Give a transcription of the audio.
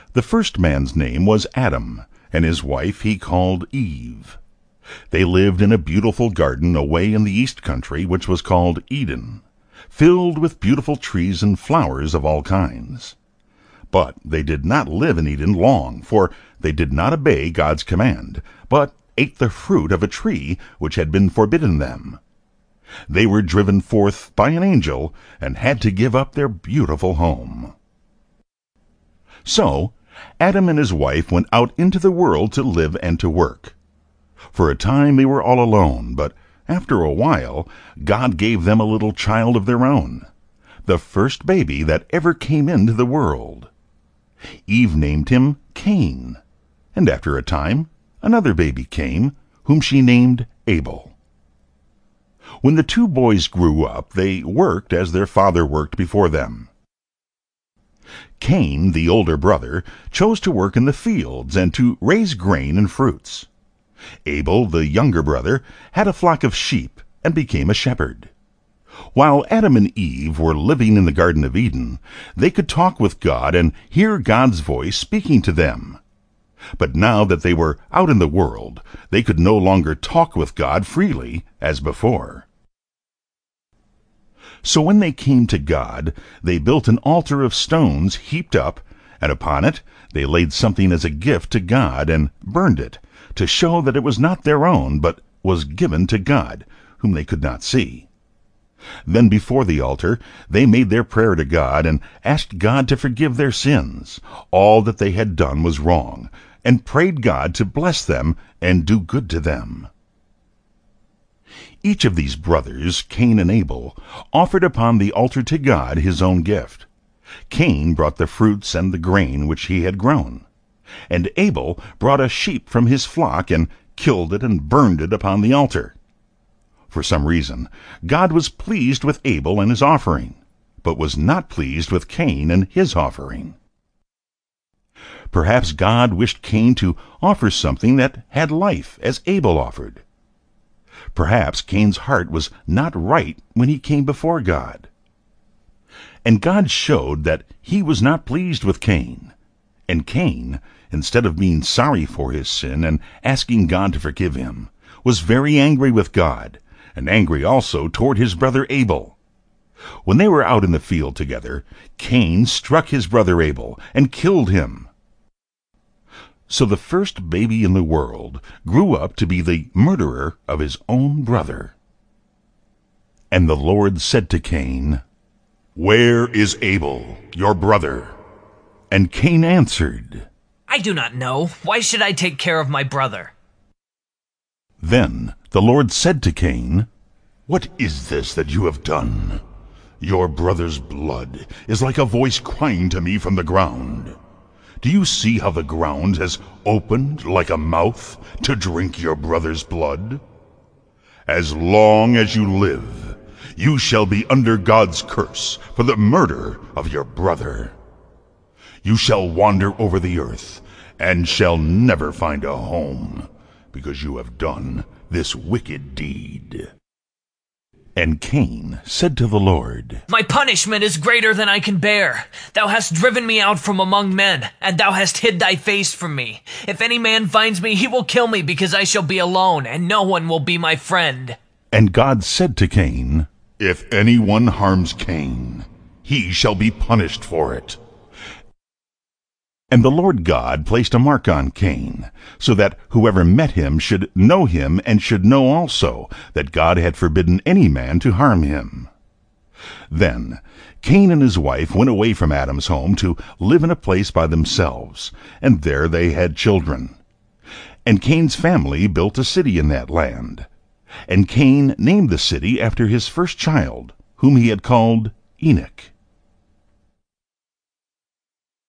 The first man's name was Adam, and his wife he called Eve. They lived in a beautiful garden away in the east country, which was called Eden, filled with beautiful trees and flowers of all kinds. But they did not live in Eden long, for they did not obey God's command, but ate the fruit of a tree which had been forbidden them. They were driven forth by an angel and had to give up their beautiful home. So Adam and his wife went out into the world to live and to work. For a time they were all alone, but after a while God gave them a little child of their own, the first baby that ever came into the world. Eve named him Cain, and after a time another baby came, whom she named Abel. When the two boys grew up, they worked as their father worked before them. Cain, the older brother, chose to work in the fields and to raise grain and fruits. Abel, the younger brother, had a flock of sheep and became a shepherd. While Adam and Eve were living in the Garden of Eden, they could talk with God and hear God's voice speaking to them. But now that they were out in the world, they could no longer talk with God freely as before. So when they came to God, they built an altar of stones heaped up, and upon it they laid something as a gift to God and burned it, to show that it was not their own, but was given to God, whom they could not see. Then before the altar they made their prayer to God and asked God to forgive their sins. All that they had done was wrong, and prayed God to bless them and do good to them. Each of these brothers, Cain and Abel, offered upon the altar to God his own gift. Cain brought the fruits and the grain which he had grown, and Abel brought a sheep from his flock and killed it and burned it upon the altar. For some reason, God was pleased with Abel and his offering, but was not pleased with Cain and his offering. Perhaps God wished Cain to offer something that had life, as Abel offered. Perhaps Cain's heart was not right when he came before God. And God showed that he was not pleased with Cain. And Cain, instead of being sorry for his sin and asking God to forgive him, was very angry with God, and angry also toward his brother Abel. When they were out in the field together, Cain struck his brother Abel and killed him. So the first baby in the world grew up to be the murderer of his own brother. And the Lord said to Cain, "Where is Abel, your brother?" And Cain answered, "I do not know. Why should I take care of my brother?" Then the Lord said to Cain, "What is this that you have done? Your brother's blood is like a voice crying to me from the ground. Do you see how the ground has opened like a mouth to drink your brother's blood? As long as you live, you shall be under God's curse for the murder of your brother. You shall wander over the earth and shall never find a home, because you have done this wicked deed." And Cain said to the Lord, "My punishment is greater than I can bear. Thou hast driven me out from among men, and thou hast hid thy face from me. If any man finds me, he will kill me, because I shall be alone, and no one will be my friend." And God said to Cain, "If anyone harms Cain, he shall be punished for it." And the Lord God placed a mark on Cain, so that whoever met him should know him and should know also that God had forbidden any man to harm him. Then Cain and his wife went away from Adam's home to live in a place by themselves, and there they had children. And Cain's family built a city in that land. And Cain named the city after his first child, whom he had called Enoch.